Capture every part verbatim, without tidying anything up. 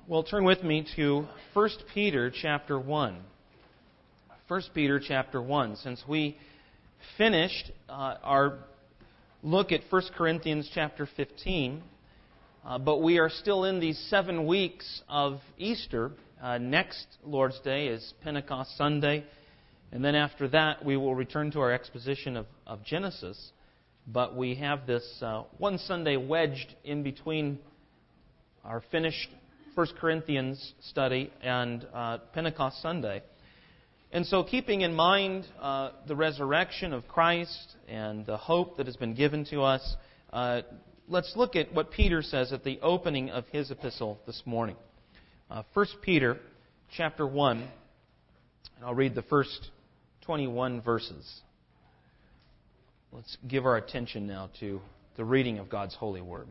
Well, turn with me to First Peter chapter one. First Peter chapter one. Since we finished uh, our look at First Corinthians chapter fifteen, uh, but we are still in these seven weeks of Easter. Uh, next Lord's Day is Pentecost Sunday, and then after that we will return to our exposition of, of Genesis. But we have this uh, one Sunday wedged in between our finished First Corinthians study and uh, Pentecost Sunday. And so keeping in mind uh, the resurrection of Christ and the hope that has been given to us, uh, let's look at what Peter says at the opening of his epistle this morning. Uh, First Peter chapter one, and I'll read the first twenty-one verses. Let's give our attention now to the reading of God's holy word.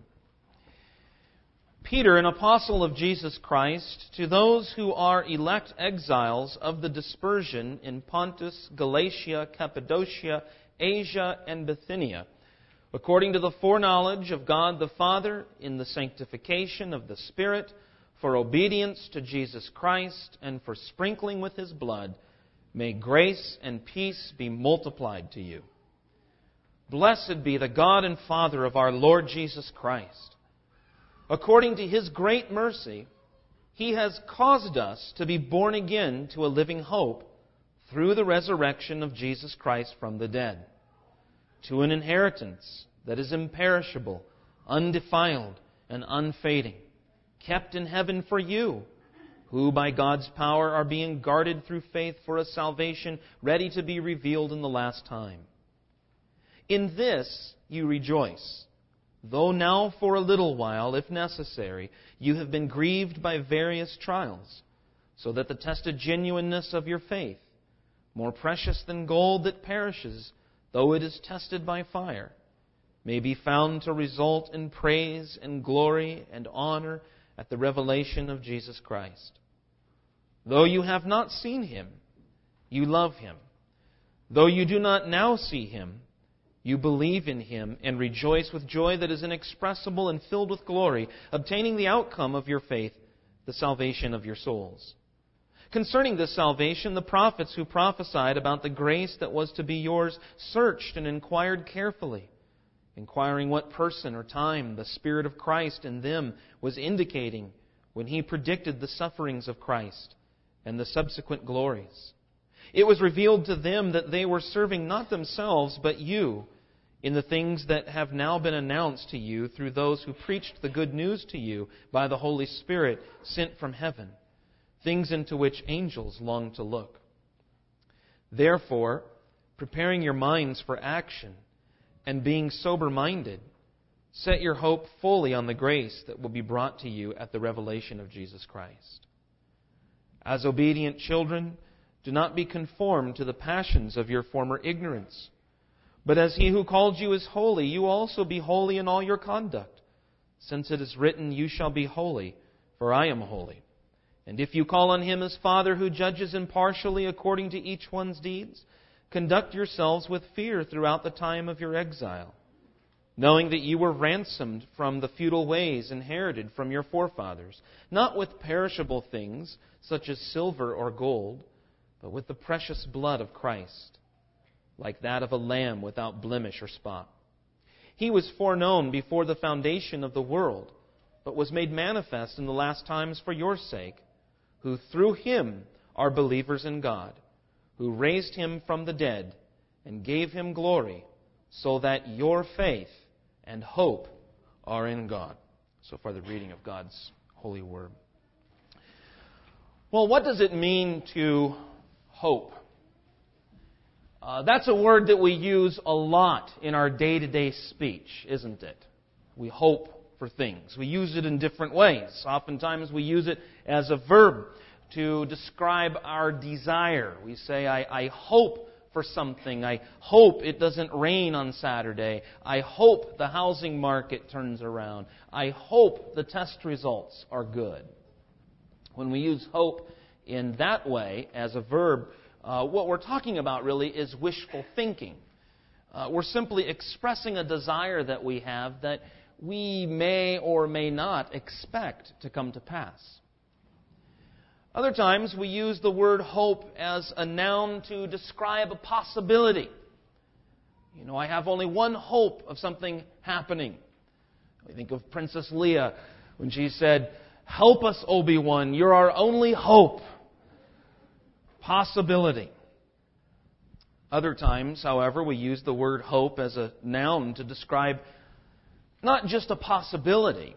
Peter, an apostle of Jesus Christ, to those who are elect exiles of the dispersion in Pontus, Galatia, Cappadocia, Asia, and Bithynia, according to the foreknowledge of God the Father, in the sanctification of the Spirit, for obedience to Jesus Christ, and for sprinkling with His blood, may grace and peace be multiplied to you. Blessed be the God and Father of our Lord Jesus Christ. According to His great mercy, He has caused us to be born again to a living hope through the resurrection of Jesus Christ from the dead, to an inheritance that is imperishable, undefiled, and unfading, kept in heaven for you, who by God's power are being guarded through faith for a salvation ready to be revealed in the last time. In this you rejoice, though now for a little while, if necessary, you have been grieved by various trials, so that the tested genuineness of your faith, more precious than gold that perishes, though it is tested by fire, may be found to result in praise and glory and honor at the revelation of Jesus Christ. Though you have not seen Him, you love Him. Though you do not now see Him, you believe in Him and rejoice with joy that is inexpressible and filled with glory, obtaining the outcome of your faith, the salvation of your souls. Concerning this salvation, the prophets who prophesied about the grace that was to be yours searched and inquired carefully, inquiring what person or time the Spirit of Christ in them was indicating when He predicted the sufferings of Christ and the subsequent glories. It was revealed to them that they were serving not themselves, but you, in the things that have now been announced to you through those who preached the good news to you by the Holy Spirit sent from heaven, things into which angels long to look. Therefore, preparing your minds for action and being sober-minded, set your hope fully on the grace that will be brought to you at the revelation of Jesus Christ. As obedient children, do not be conformed to the passions of your former ignorance. But as He who called you is holy, you also be holy in all your conduct. Since it is written, you shall be holy, for I am holy. And if you call on Him as Father who judges impartially according to each one's deeds, conduct yourselves with fear throughout the time of your exile, knowing that you were ransomed from the futile ways inherited from your forefathers, not with perishable things such as silver or gold, but with the precious blood of Christ, like that of a lamb without blemish or spot. He was foreknown before the foundation of the world, but was made manifest in the last times for your sake, who through Him are believers in God, who raised Him from the dead and gave Him glory, so that your faith and hope are in God. So far, the reading of God's holy word. Well, what does it mean to hope? Uh, that's a word that we use a lot in our day-to-day speech, isn't it? We hope for things. We use it in different ways. Oftentimes we use it as a verb to describe our desire. We say, I, I hope for something. I hope it doesn't rain on Saturday. I hope the housing market turns around. I hope the test results are good. When we use hope in that way as a verb, uh, what we're talking about really is wishful thinking. Uh, we're simply expressing a desire that we have that we may or may not expect to come to pass. Other times we use the word hope as a noun to describe a possibility. You know, I have only one hope of something happening. I think of Princess Leia when she said, "Help us, Obi-Wan, you're our only hope." Possibility. Other times, however, we use the word hope as a noun to describe not just a possibility,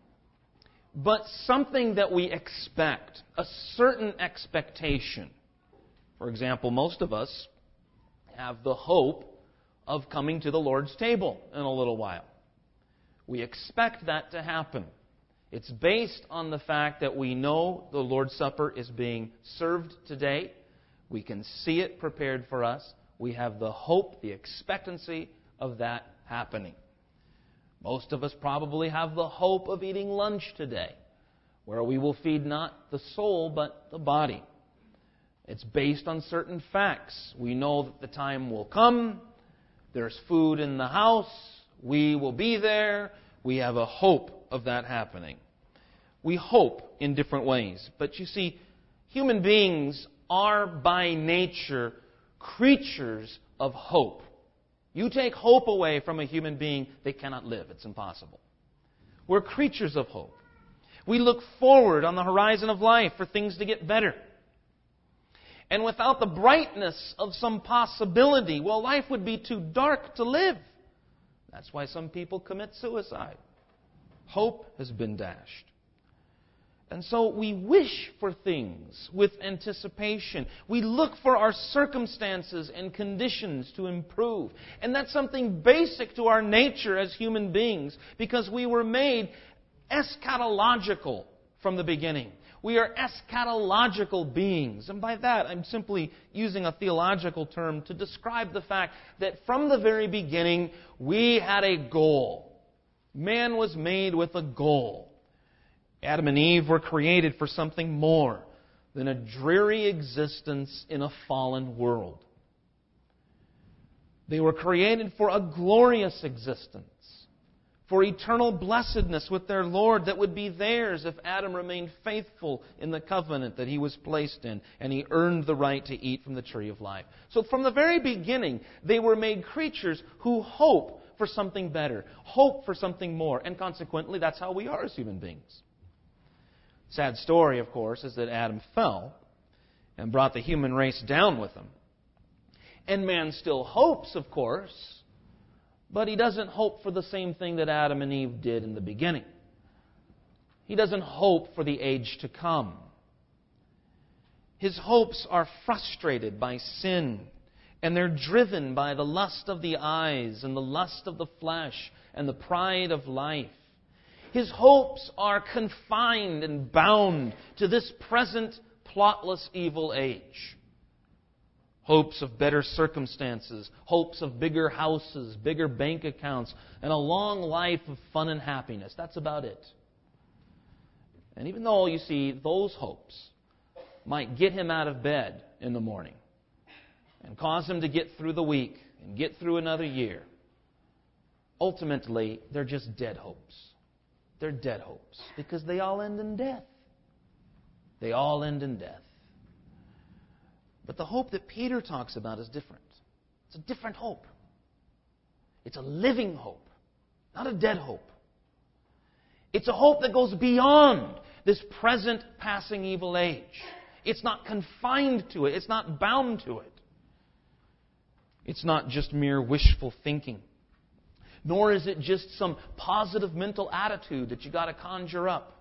but something that we expect, a certain expectation. For example, most of us have the hope of coming to the Lord's table in a little while. We expect that to happen. It's based on the fact that we know the Lord's Supper is being served today. We can see it prepared for us. We have the hope, the expectancy of that happening. Most of us probably have the hope of eating lunch today, where we will feed not the soul but the body. It's based on certain facts. We know that the time will come. There's food in the house. We will be there. We have a hope of that happening. We hope in different ways. But you see, human beings are by nature creatures of hope. You take hope away from a human being, they cannot live. It's impossible. We're creatures of hope. We look forward on the horizon of life for things to get better. And without the brightness of some possibility, well, life would be too dark to live. That's why some people commit suicide. Hope has been dashed. And so we wish for things with anticipation. We look for our circumstances and conditions to improve. And that's something basic to our nature as human beings, because we were made eschatological from the beginning. We are eschatological beings. And by that, I'm simply using a theological term to describe the fact that from the very beginning, we had a goal. Man was made with a goal. Adam and Eve were created for something more than a dreary existence in a fallen world. They were created for a glorious existence, for eternal blessedness with their Lord that would be theirs if Adam remained faithful in the covenant that he was placed in, and he earned the right to eat from the tree of life. So from the very beginning, they were made creatures who hope for something better, hope for something more, and consequently, that's how we are as human beings. Sad story, of course, is that Adam fell and brought the human race down with him. And man still hopes, of course, but he doesn't hope for the same thing that Adam and Eve did in the beginning. He doesn't hope for the age to come. His hopes are frustrated by sin, and they're driven by the lust of the eyes and the lust of the flesh and the pride of life. His hopes are confined and bound to this present plotless evil age. Hopes of better circumstances, hopes of bigger houses, bigger bank accounts, and a long life of fun and happiness. That's about it. And even though, you see, those hopes might get him out of bed in the morning and cause him to get through the week and get through another year, ultimately, they're just dead hopes. They're dead hopes because they all end in death. They all end in death. But the hope that Peter talks about is different. It's a different hope. It's a living hope, not a dead hope. It's a hope that goes beyond this present passing evil age. It's not confined to it. It's not bound to it. It's not just mere wishful thinking. Nor is it just some positive mental attitude that you got to conjure up.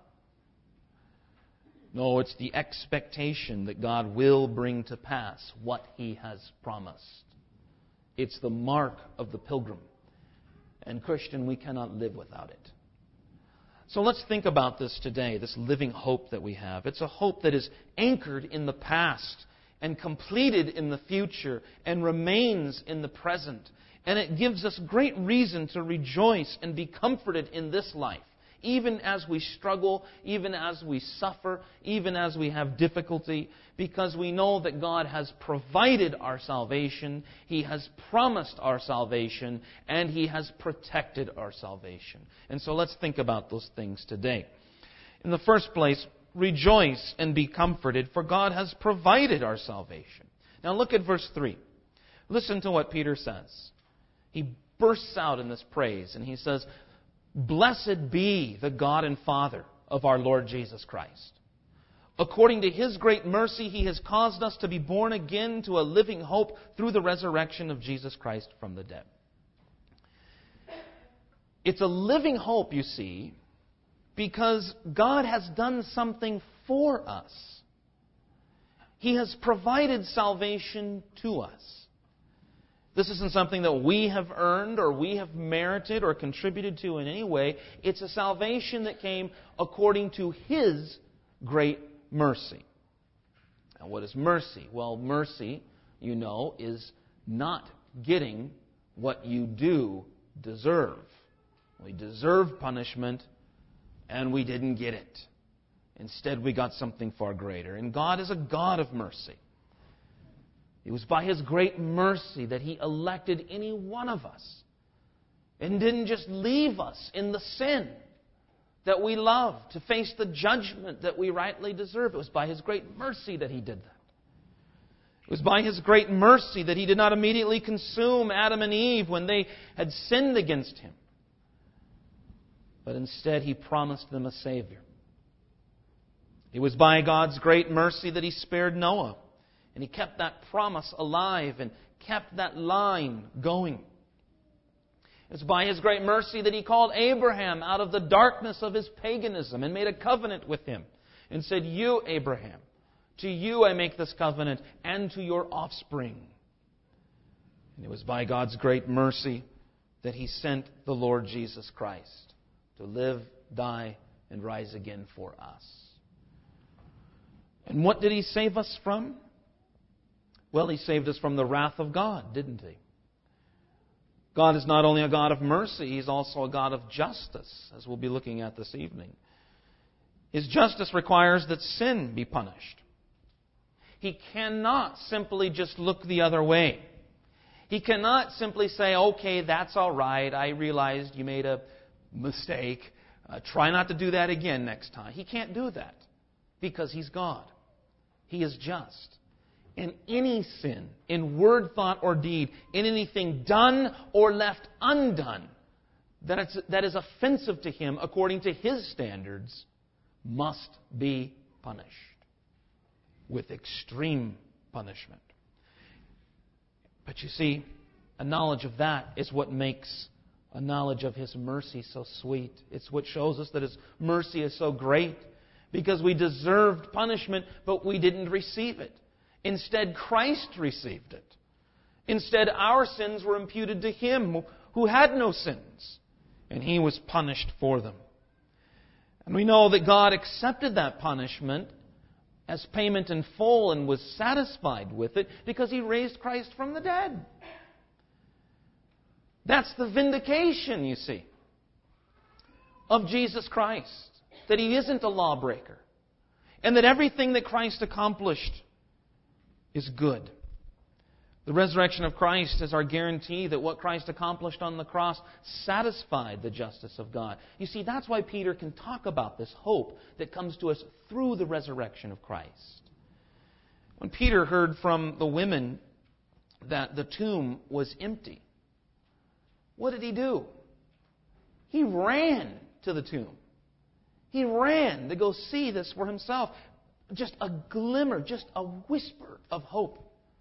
No, it's the expectation that God will bring to pass what He has promised. It's the mark of the pilgrim. And Christian, we cannot live without it. So let's think about this today, this living hope that we have. It's a hope that is anchored in the past and completed in the future and remains in the present. And it gives us great reason to rejoice and be comforted in this life, even as we struggle, even as we suffer, even as we have difficulty, because we know that God has provided our salvation, He has promised our salvation, and He has protected our salvation. And so let's think about those things today. In the first place, rejoice and be comforted, for God has provided our salvation. Now look at verse three. Listen to what Peter says. He bursts out in this praise, and he says, "Blessed be the God and Father of our Lord Jesus Christ. According to His great mercy, He has caused us to be born again to a living hope through the resurrection of Jesus Christ from the dead." It's a living hope, you see, because God has done something for us. He has provided salvation to us. This isn't something that we have earned or we have merited or contributed to in any way. It's a salvation that came according to His great mercy. Now, what is mercy? Well, mercy, you know, is not getting what you do deserve. We deserve punishment, and we didn't get it. Instead, we got something far greater. And God is a God of mercy. It was by His great mercy that He elected any one of us and didn't just leave us in the sin that we love to face the judgment that we rightly deserve. It was by His great mercy that He did that. It was by His great mercy that He did not immediately consume Adam and Eve when they had sinned against Him. But instead, He promised them a Savior. It was by God's great mercy that He spared Noah. And He kept that promise alive and kept that line going. It's by His great mercy that He called Abraham out of the darkness of his paganism and made a covenant with him. And said, "You, Abraham, to you I make this covenant, and to your offspring." And it was by God's great mercy that He sent the Lord Jesus Christ to live, die, and rise again for us. And what did He save us from? Well, He saved us from the wrath of God, didn't He? God is not only a God of mercy, He's also a God of justice, as we'll be looking at this evening. His justice requires that sin be punished. He cannot simply just look the other way. He cannot simply say, "Okay, that's all right. I realized you made a mistake. Uh, try not to do that again next time." He can't do that because He's God. He is just. And any sin, in word, thought, or deed, in anything done or left undone, that, it's, that is offensive to Him according to His standards, must be punished with extreme punishment. But you see, a knowledge of that is what makes a knowledge of His mercy so sweet. It's what shows us that His mercy is so great, because we deserved punishment, but we didn't receive it. Instead, Christ received it. Instead, our sins were imputed to Him who had no sins, and He was punished for them. And we know that God accepted that punishment as payment in full and was satisfied with it because He raised Christ from the dead. That's the vindication, you see, of Jesus Christ. That He isn't a lawbreaker. And that everything that Christ accomplished is good. The resurrection of Christ is our guarantee that what Christ accomplished on the cross satisfied the justice of God. You see, that's why Peter can talk about this hope that comes to us through the resurrection of Christ. When Peter heard from the women that the tomb was empty, what did he do? He ran to the tomb. He ran to go see this for himself. Just a glimmer, just a whisper of hope.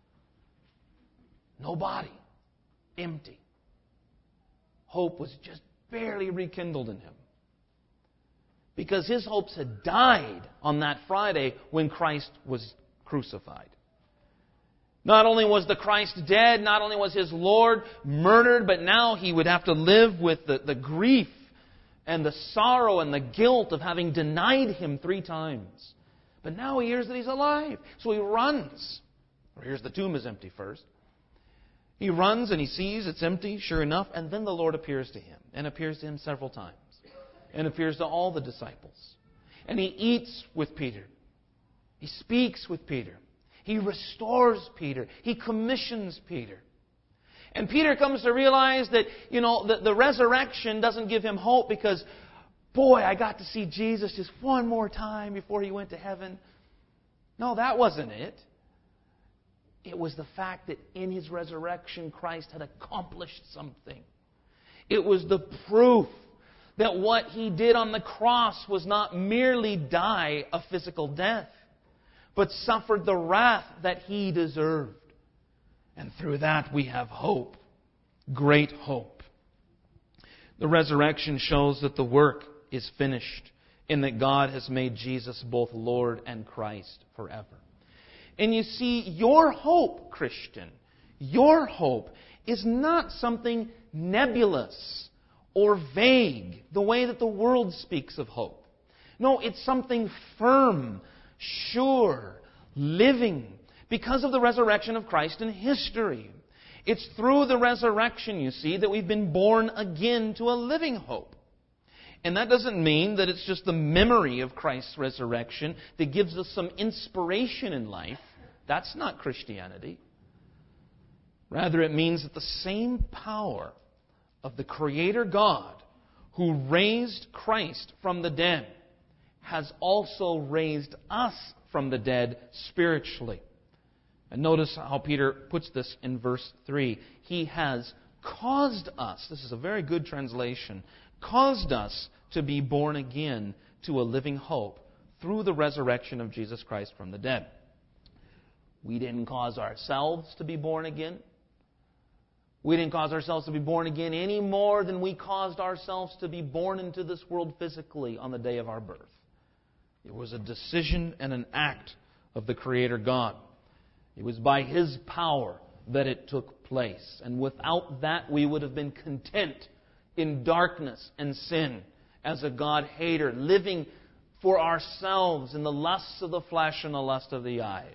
No body. Empty. Hope was just barely rekindled in him. Because his hopes had died on that Friday when Christ was crucified. Not only was the Christ dead, not only was His Lord murdered, but now He would have to live with the, the grief and the sorrow and the guilt of having denied Him three times. But now he hears that He's alive. So he runs. Or here's the tomb is empty first. He runs and he sees it's empty, sure enough, and then the Lord appears to him. And appears to him several times. And appears to all the disciples. And He eats with Peter. He speaks with Peter. He restores Peter. He commissions Peter. And Peter comes to realize that, you know, the, the resurrection doesn't give him hope because boy, I got to see Jesus just one more time before He went to heaven. No, that wasn't it. It was the fact that in His resurrection, Christ had accomplished something. It was the proof that what He did on the cross was not merely die a physical death, but suffered the wrath that He deserved. And through that we have hope, great hope. The resurrection shows that the work is finished and that God has made Jesus both Lord and Christ forever. And you see, your hope, Christian, your hope is not something nebulous or vague, the way that the world speaks of hope. No, it's something firm, sure, living, because of the resurrection of Christ in history. It's through the resurrection, you see, that we've been born again to a living hope. And that doesn't mean that it's just the memory of Christ's resurrection that gives us some inspiration in life. That's not Christianity. Rather, it means that the same power of the Creator God who raised Christ from the dead has also raised us from the dead spiritually. And notice how Peter puts this in verse three. He has caused us, this is a very good translation, caused us to be born again to a living hope through the resurrection of Jesus Christ from the dead. We didn't cause ourselves to be born again. We didn't cause ourselves to be born again any more than we caused ourselves to be born into this world physically on the day of our birth. It was a decision and an act of the Creator God. It was by His power that it took place. And without that, we would have been content in darkness and sin as a God-hater, living for ourselves in the lusts of the flesh and the lust of the eyes.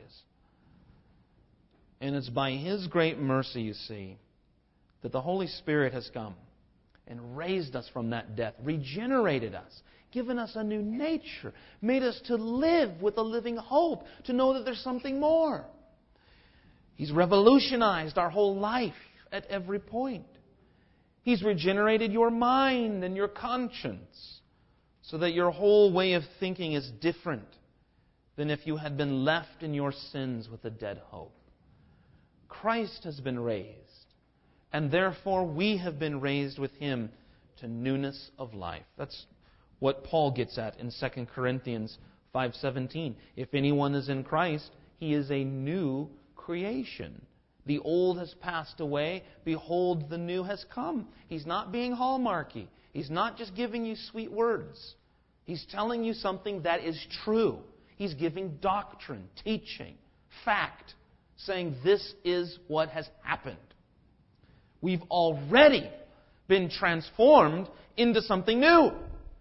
And it's by His great mercy, you see, that the Holy Spirit has come and raised us from that death, regenerated us, given us a new nature, made us to live with a living hope, to know that there's something more. He's revolutionized our whole life at every point. He's regenerated your mind and your conscience so that your whole way of thinking is different than if you had been left in your sins with a dead hope. Christ has been raised, and therefore we have been raised with Him to newness of life. That's what Paul gets at in Second Corinthians five seventeen. If anyone is in Christ, he is a new creation. The old has passed away. Behold, the new has come. He's not being hallmarky. He's not just giving you sweet words. He's telling you something that is true. He's giving doctrine, teaching, fact, saying this is what has happened. We've already been transformed into something new.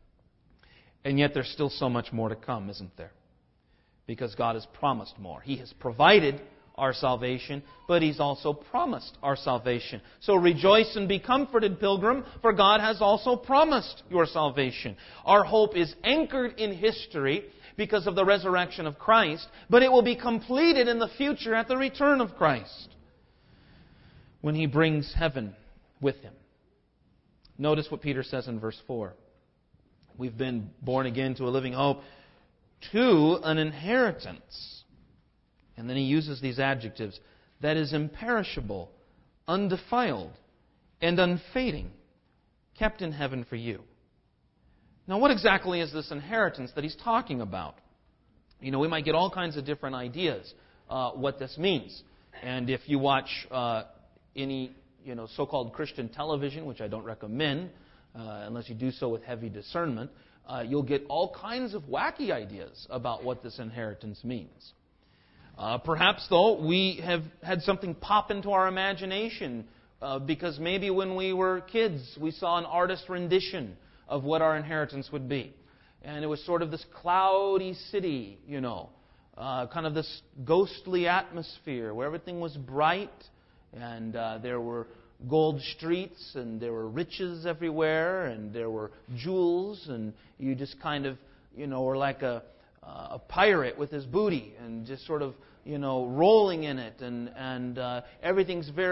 And yet there's still so much more to come, isn't there? Because God has promised more. He has provided our salvation, but He's also promised our salvation. So rejoice and be comforted, pilgrim, for God has also promised your salvation. Our hope is anchored in history because of the resurrection of Christ, but it will be completed in the future at the return of Christ, when He brings heaven with Him. Notice what Peter says in verse four. We've been born again to a living hope, to an inheritance. And then he uses these adjectives, that is imperishable, undefiled, and unfading, kept in heaven for you. Now, what exactly is this inheritance that he's talking about? You know, we might get all kinds of different ideas uh, what this means. And if you watch uh, any, you know, so-called Christian television, which I don't recommend, uh, unless you do so with heavy discernment, uh, you'll get all kinds of wacky ideas about what this inheritance means. Uh, perhaps, though, we have had something pop into our imagination uh, because maybe when we were kids, we saw an artist's rendition of what our inheritance would be. And it was sort of this cloudy city, you know, uh, kind of this ghostly atmosphere where everything was bright and uh, there were gold streets and there were riches everywhere and there were jewels and you just kind of, you know, were like a Uh, a pirate with his booty and just sort of, you know, rolling in it. And, and uh, everything's very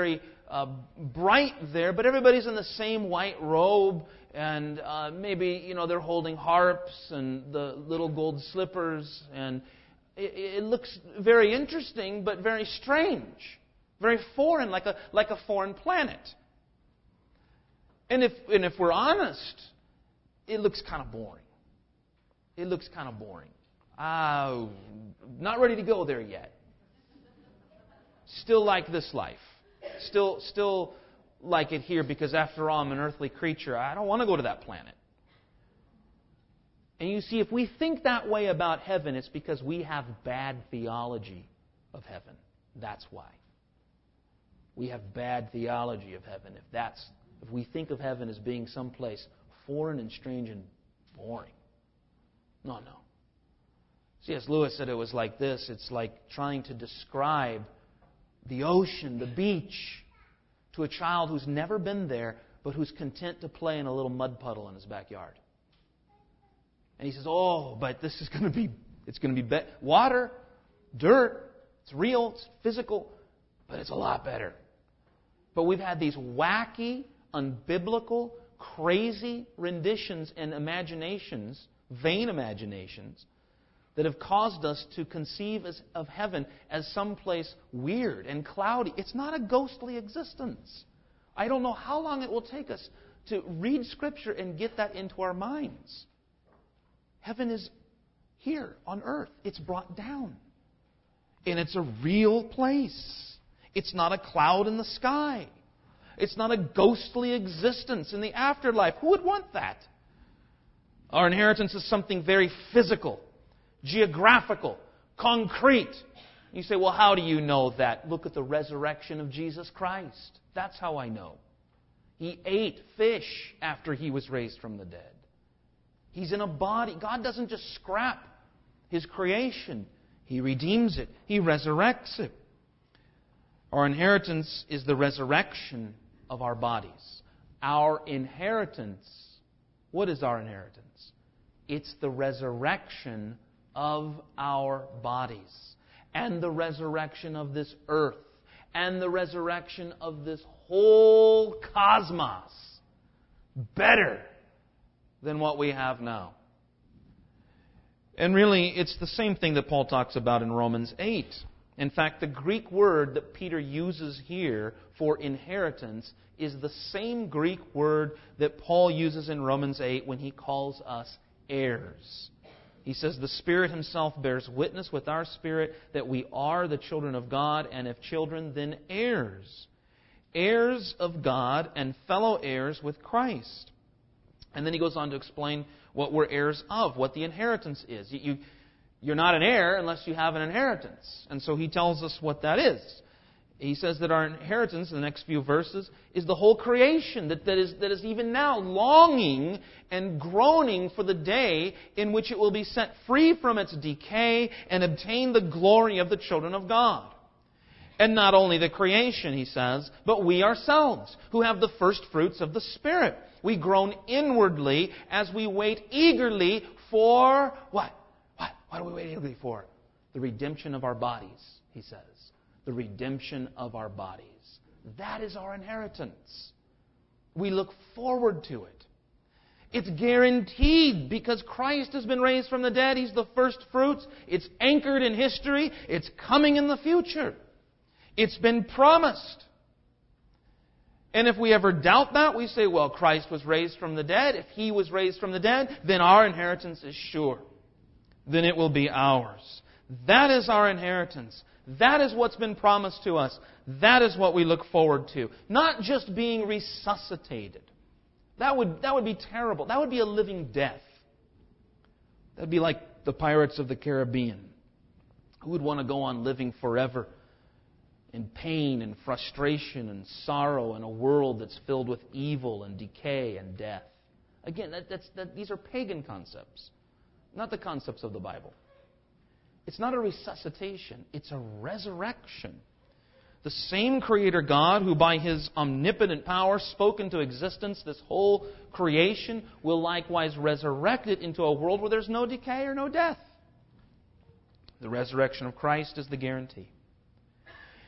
uh, bright there, but everybody's in the same white robe, and uh, maybe, you know, they're holding harps and the little gold slippers, and it, it looks very interesting, but very strange, very foreign, like a like a foreign planet. And if and if we're honest, it looks kind of boring. It looks kind of boring. Uh, not ready to go there yet. Still like this life. Still, still like it here because after all, I'm an earthly creature. I don't want to go to that planet. And you see, if we think that way about heaven, it's because we have bad theology of heaven. That's why. We have bad theology of heaven. If that's, if we think of heaven as being someplace foreign and strange and boring. No, no. C S Lewis said it was like this. It's like trying to describe the ocean, the beach, to a child who's never been there, but who's content to play in a little mud puddle in his backyard. And he says, "Oh, but this is going to be, it's going to be be- water, dirt. It's real, it's physical, but it's a lot better." But we've had these wacky, unbiblical, crazy renditions and imaginations, vain imaginations, that have caused us to conceive as, of heaven as someplace weird and cloudy. It's not a ghostly existence. I don't know how long it will take us to read Scripture and get that into our minds. Heaven is here on earth. It's brought down. And it's a real place. It's not a cloud in the sky. It's not a ghostly existence in the afterlife. Who would want that? Our inheritance is something very physical, geographical, concrete. You say, well, how do you know that? Look at the resurrection of Jesus Christ. That's how I know. He ate fish after He was raised from the dead. He's in a body. God doesn't just scrap His creation. He redeems it. He resurrects it. Our inheritance is the resurrection of our bodies. Our inheritance, what is our inheritance? It's the resurrection of our bodies, and the resurrection of this earth, and the resurrection of this whole cosmos. Better than what we have now. And really, it's the same thing that Paul talks about in Romans eight. In fact, the Greek word that Peter uses here for inheritance is the same Greek word that Paul uses in Romans eight when he calls us heirs. He says, the Spirit Himself bears witness with our spirit that we are the children of God, and if children, then heirs. Heirs of God and fellow heirs with Christ. And then he goes on to explain what we're heirs of, what the inheritance is. You, you, you're not an heir unless you have an inheritance. And so he tells us what that is. He says that our inheritance, in the next few verses, is the whole creation that, that, is, that is even now longing and groaning for the day in which it will be set free from its decay and obtain the glory of the children of God. And not only the creation, he says, but we ourselves, who have the first fruits of the Spirit. We groan inwardly as we wait eagerly for what? What? What do we wait eagerly for? The redemption of our bodies, he says. The redemption of our bodies. That is our inheritance. We look forward to it. It's guaranteed because Christ has been raised from the dead. He's the first fruits. It's anchored in history. It's coming in the future. It's been promised. And if we ever doubt that, we say, well, Christ was raised from the dead. If He was raised from the dead, then our inheritance is sure. Then it will be ours. That is our inheritance. That is what's been promised to us. That is what we look forward to. Not just being resuscitated. That would, that would be terrible. That would be a living death. That would be like the Pirates of the Caribbean. Who would want to go on living forever in pain and frustration and sorrow in a world that's filled with evil and decay and death? Again, that, that's, that, these are pagan concepts, not the concepts of the Bible. It's not a resuscitation. It's a resurrection. The same Creator God who by His omnipotent power spoke into existence this whole creation will likewise resurrect it into a world where there's no decay or no death. The resurrection of Christ is the guarantee.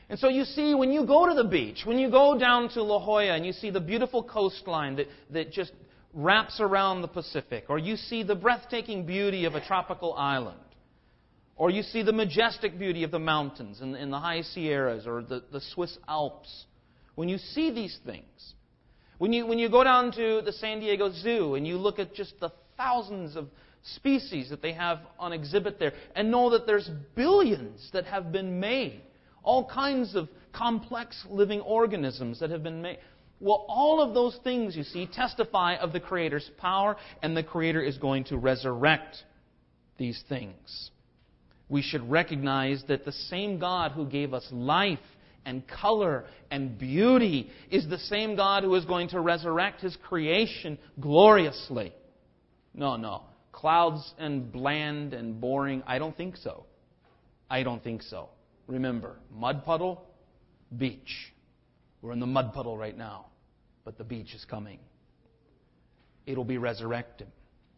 And so you see, when you go to the beach, when you go down to La Jolla and you see the beautiful coastline that, that just wraps around the Pacific, or you see the breathtaking beauty of a tropical island, or you see the majestic beauty of the mountains in, in the high Sierras or the, the Swiss Alps, when you see these things, when you, when you go down to the San Diego Zoo and you look at just the thousands of species that they have on exhibit there and know that there's billions that have been made, all kinds of complex living organisms that have been made. Well, all of those things, you see, testify of the Creator's power, and the Creator is going to resurrect these things. We should recognize that the same God who gave us life and color and beauty is the same God who is going to resurrect His creation gloriously. No, no. Clouds and bland and boring, I don't think so. I don't think so. Remember, mud puddle, beach. We're in the mud puddle right now, but the beach is coming. It'll be resurrected.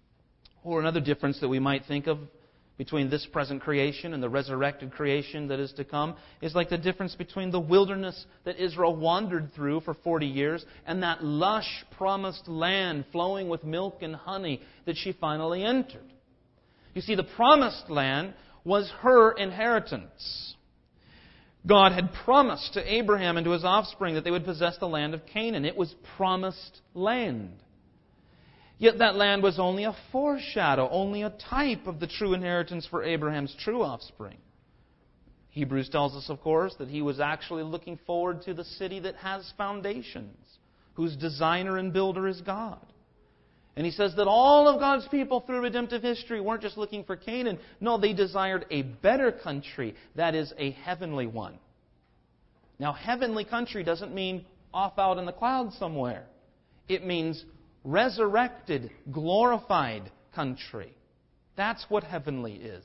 Or another difference that we might think of between this present creation and the resurrected creation that is to come is like the difference between the wilderness that Israel wandered through for forty years and that lush, promised land flowing with milk and honey that she finally entered. You see, the promised land was her inheritance. God had promised to Abraham and to his offspring that they would possess the land of Canaan. It was promised land. Yet that land was only a foreshadow, only a type of the true inheritance for Abraham's true offspring. Hebrews tells us, of course, that he was actually looking forward to the city that has foundations, whose designer and builder is God. And he says that all of God's people through redemptive history weren't just looking for Canaan. No, they desired a better country, that is, a heavenly one. Now, heavenly country doesn't mean off out in the clouds somewhere. It means resurrected, glorified country. That's what heavenly is.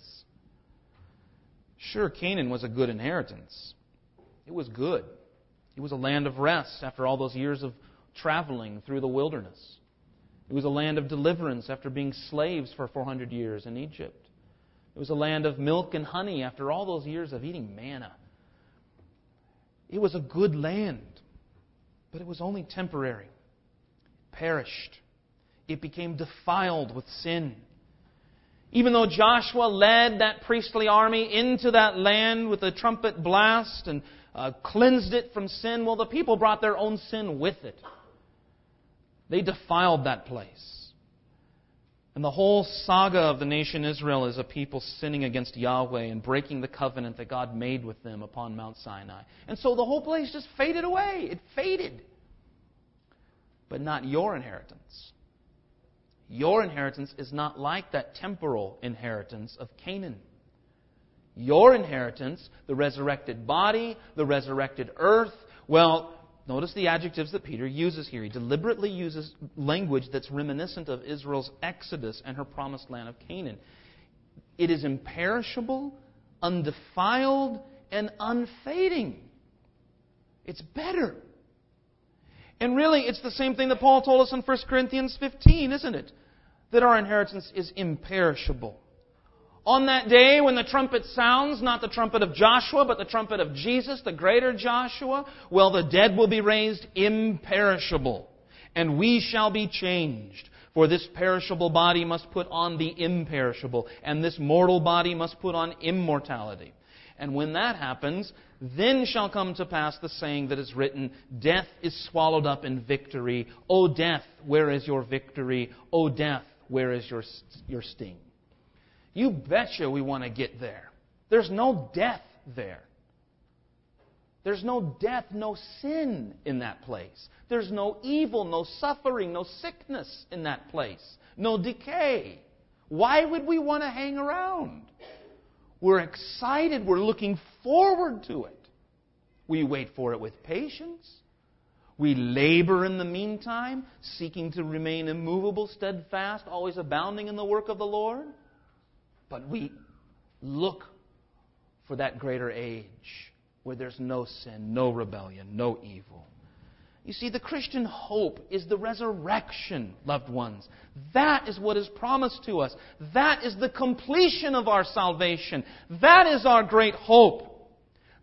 Sure, Canaan was a good inheritance. It was good. It was a land of rest after all those years of traveling through the wilderness. It was a land of deliverance after being slaves for four hundred years in Egypt. It was a land of milk and honey after all those years of eating manna. It was a good land, but it was only temporary. It perished. It became defiled with sin. Even though Joshua led that priestly army into that land with a trumpet blast and uh, cleansed it from sin, well, the people brought their own sin with it. They defiled that place. And the whole saga of the nation Israel is a people sinning against Yahweh and breaking the covenant that God made with them upon Mount Sinai. And so the whole place just faded away. It faded. But not your inheritance. Your inheritance is not like that temporal inheritance of Canaan. Your inheritance, the resurrected body, the resurrected earth, well, notice the adjectives that Peter uses here. He deliberately uses language that's reminiscent of Israel's exodus and her promised land of Canaan. It is imperishable, undefiled, and unfading. It's better. And really, it's the same thing that Paul told us in First Corinthians fifteen, isn't it? That our inheritance is imperishable. On that day when the trumpet sounds, not the trumpet of Joshua, but the trumpet of Jesus, the greater Joshua, well, the dead will be raised imperishable, and we shall be changed. For this perishable body must put on the imperishable, and this mortal body must put on immortality. And when that happens, then shall come to pass the saying that is written, death is swallowed up in victory. O death, where is your victory? O death, where is your, your sting? You betcha we want to get there. There's no death there. There's no death, no sin in that place. There's no evil, no suffering, no sickness in that place. No decay. Why would we want to hang around? We're excited. We're looking forward to it. We wait for it with patience. We labor in the meantime, seeking to remain immovable, steadfast, always abounding in the work of the Lord. But we look for that greater age where there's no sin, no rebellion, no evil. You see, the Christian hope is the resurrection, loved ones. That is what is promised to us. That is the completion of our salvation. That is our great hope.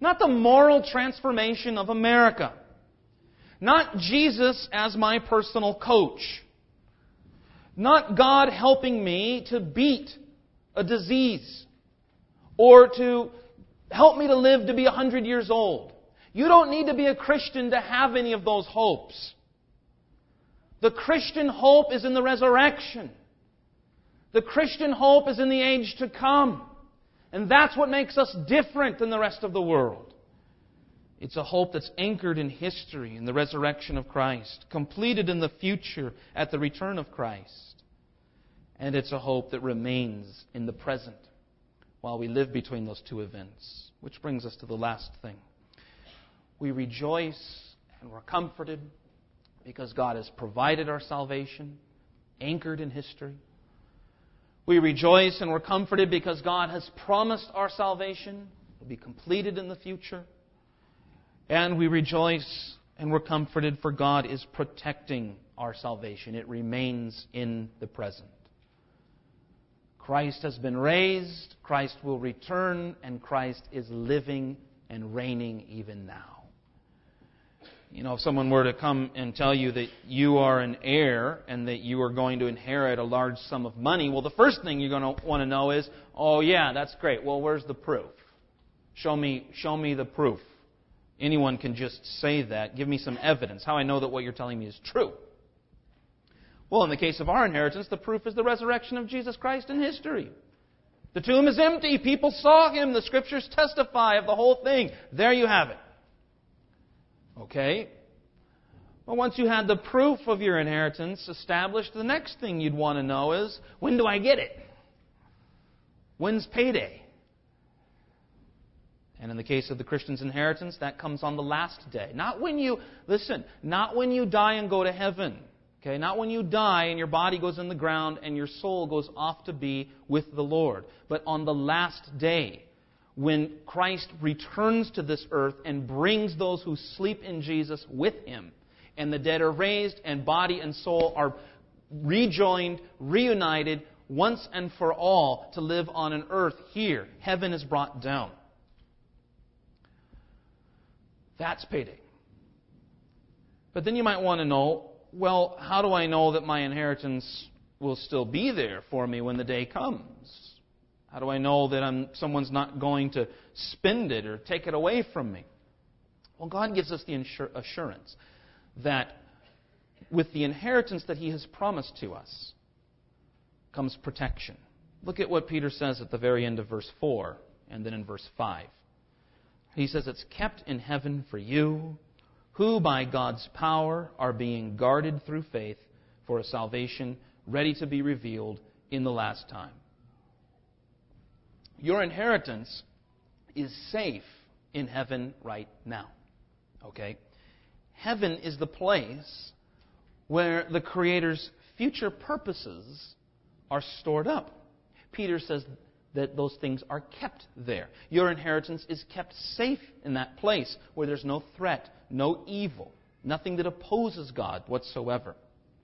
Not the moral transformation of America. Not Jesus as my personal coach. Not God helping me to beat a disease or to help me to live to be one hundred years old. You don't need to be a Christian to have any of those hopes. The Christian hope is in the resurrection. The Christian hope is in the age to come. And that's what makes us different than the rest of the world. It's a hope that's anchored in history, in the resurrection of Christ, completed in the future at the return of Christ. And it's a hope that remains in the present while we live between those two events. Which brings us to the last thing. We rejoice and we're comforted because God has provided our salvation, anchored in history. We rejoice and we're comforted because God has promised our salvation will be completed in the future. And we rejoice and we're comforted for God is protecting our salvation. It remains in the present. Christ has been raised, Christ will return, and Christ is living and reigning even now. You know, if someone were to come and tell you that you are an heir and that you are going to inherit a large sum of money, well, the first thing you're going to want to know is, oh, yeah, that's great. Well, where's the proof? Show me, show me the proof. Anyone can just say that. Give me some evidence. How I know that what you're telling me is true. Well, in the case of our inheritance, the proof is the resurrection of Jesus Christ in history. The tomb is empty. People saw Him. The Scriptures testify of the whole thing. There you have it. Okay? Well, once you had the proof of your inheritance established, the next thing you'd want to know is, when do I get it? When's payday? And in the case of the Christian's inheritance, that comes on the last day. Not when you, listen, not when you die and go to heaven. Okay? Not when you die and your body goes in the ground and your soul goes off to be with the Lord. But on the last day, when Christ returns to this earth and brings those who sleep in Jesus with Him, and the dead are raised, and body and soul are rejoined, reunited, once and for all, to live on an earth here. Heaven is brought down. That's payday. But then you might want to know, well, how do I know that my inheritance will still be there for me when the day comes? How do I know that I'm, someone's not going to spend it or take it away from me? Well, God gives us the insur- assurance that with the inheritance that He has promised to us comes protection. Look at what Peter says at the very end of verse four and then in verse five. He says, it's kept in heaven for you, who by God's power are being guarded through faith for a salvation ready to be revealed in the last time. Your inheritance is safe in heaven right now. Okay? Heaven is the place where the Creator's future purposes are stored up. Peter says that those things are kept there. Your inheritance is kept safe in that place where there's no threat, no evil, nothing that opposes God whatsoever.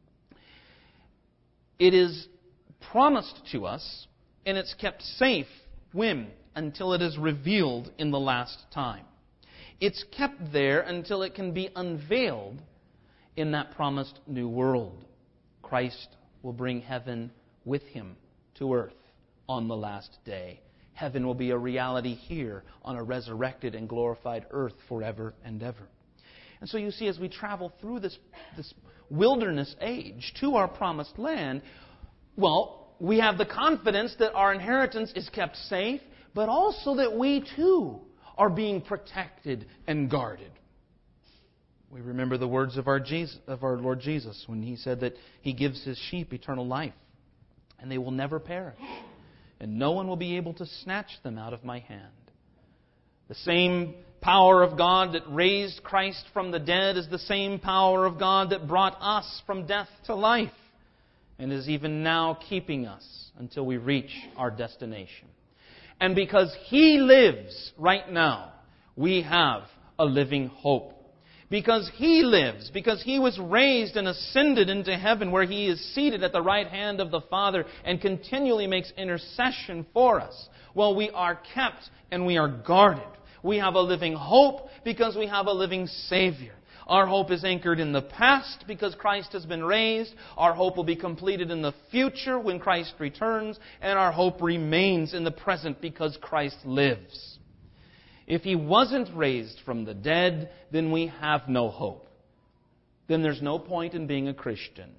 It is promised to us, and it's kept safe when? Until it is revealed in the last time. It's kept there until it can be unveiled in that promised new world. Christ will bring heaven with Him to earth on the last day. Heaven will be a reality here on a resurrected and glorified earth forever and ever. And so you see, as we travel through this, this wilderness age to our promised land, well, we have the confidence that our inheritance is kept safe, but also that we too are being protected and guarded. We remember the words of our Jesus, of our Lord Jesus when He said that He gives His sheep eternal life, and they will never perish, and no one will be able to snatch them out of my hand. The same power of God that raised Christ from the dead is the same power of God that brought us from death to life, and is even now keeping us until we reach our destination. And because He lives right now, we have a living hope. Because He lives, because He was raised and ascended into heaven where He is seated at the right hand of the Father and continually makes intercession for us, well, we are kept and we are guarded. We have a living hope because we have a living Savior. Our hope is anchored in the past because Christ has been raised. Our hope will be completed in the future when Christ returns. And our hope remains in the present because Christ lives. If He wasn't raised from the dead, then we have no hope. Then there's no point in being a Christian.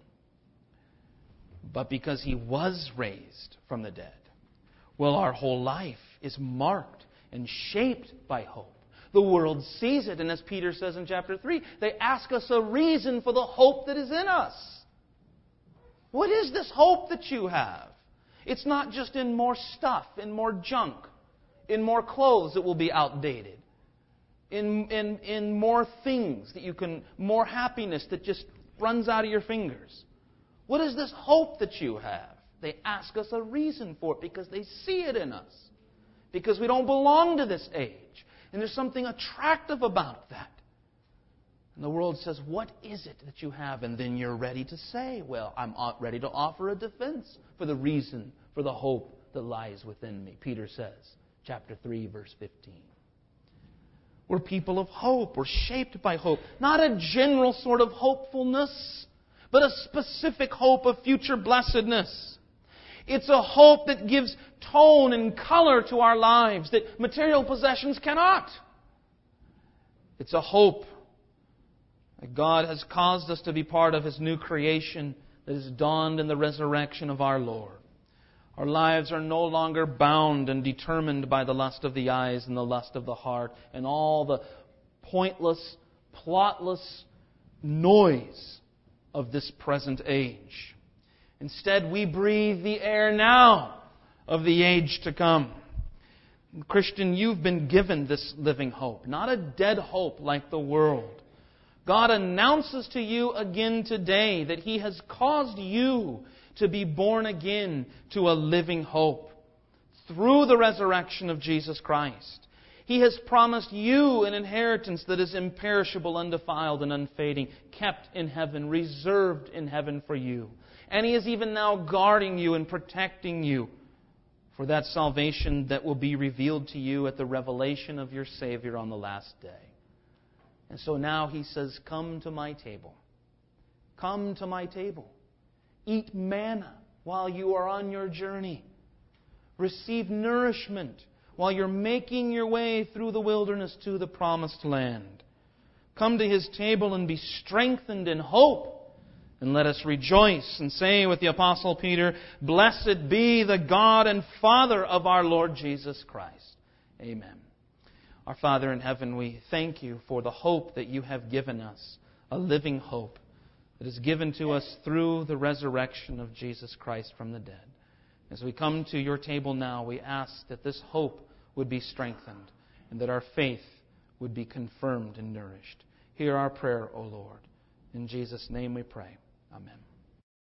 But because He was raised from the dead, well, our whole life is marked and shaped by hope. The world sees it, and as Peter says in chapter three, they ask us a reason for the hope that is in us. What is this hope that you have? It's not just in more stuff, in more junk, in more clothes that will be outdated, in, in, in more things that you can, more happiness that just runs out of your fingers. What is this hope that you have? They ask us a reason for it because they see it in us. Because we don't belong to this age. And there's something attractive about that. And the world says, what is it that you have? And then you're ready to say, well, I'm ready to offer a defense for the reason, for the hope that lies within me. Peter says, chapter three, verse fifteen. We're people of hope. We're shaped by hope. Not a general sort of hopefulness, but a specific hope of future blessedness. It's a hope that gives tone and color to our lives that material possessions cannot. It's a hope that God has caused us to be part of His new creation that is dawned in the resurrection of our Lord. Our lives are no longer bound and determined by the lust of the eyes and the lust of the heart and all the pointless, plotless noise of this present age. Instead, we breathe the air now of the age to come. Christian, you've been given this living hope, not a dead hope like the world. God announces to you again today that He has caused you to be born again to a living hope through the resurrection of Jesus Christ. He has promised you an inheritance that is imperishable, undefiled, and unfading, kept in heaven, reserved in heaven for you. And He is even now guarding you and protecting you for that salvation that will be revealed to you at the revelation of your Savior on the last day. And so now He says, come to my table. Come to my table. Eat manna while you are on your journey. Receive nourishment while you're making your way through the wilderness to the promised land. Come to His table and be strengthened in hope. And let us rejoice and say with the Apostle Peter, blessed be the God and Father of our Lord Jesus Christ. Amen. Our Father in heaven, we thank You for the hope that You have given us, a living hope that is given to us through the resurrection of Jesus Christ from the dead. As we come to Your table now, we ask that this hope would be strengthened and that our faith would be confirmed and nourished. Hear our prayer, O Lord. In Jesus' name we pray. Amen.